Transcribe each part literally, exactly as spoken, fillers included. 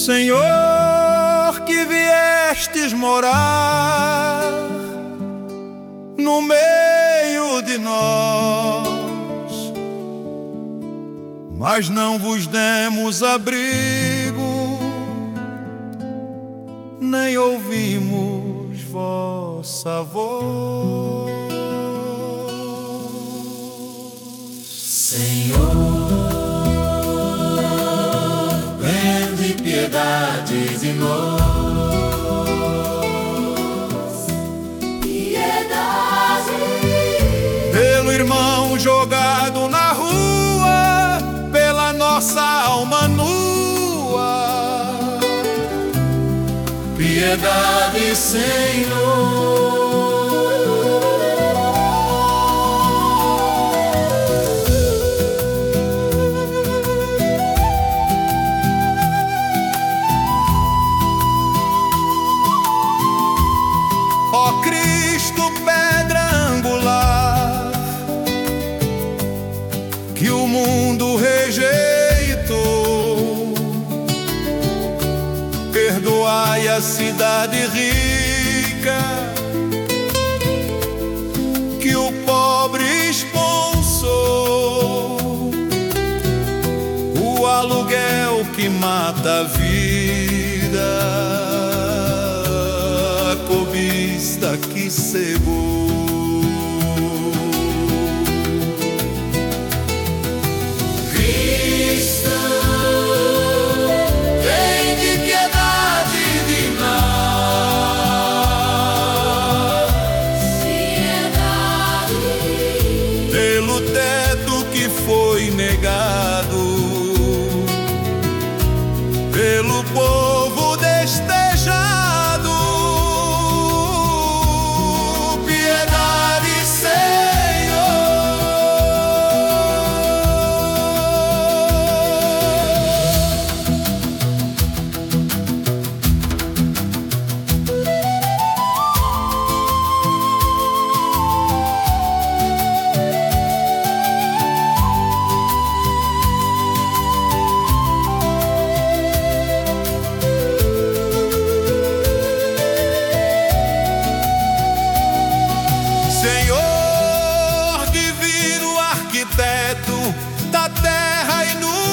Senhor, que viestes morar no meio de nós, mas não vos demos abrigo, nem ouvimos vossa voz. Senhor, tende piedade de nós. Piedade. Pelo irmão jogado na rua, pela nossa alma nua. Piedade, Senhor. Ó Cristo, pedra angular, que o mundo rejeitou, perdoai a cidade rica, que o pobre expulsou, o aluguel que mata a vida, cobiça que cegou. Cristo, tende piedade de nós. Piedade. Pelo teto que foi negado, pelo povo destejado. Piedade, Senhor. Senhor, divino arquiteto da terra e no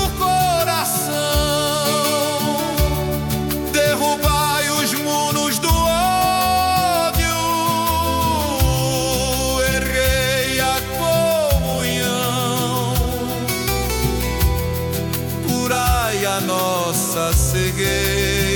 coração, derrubai os muros do ódio, erguei a comunhão, curai a nossa cegueira.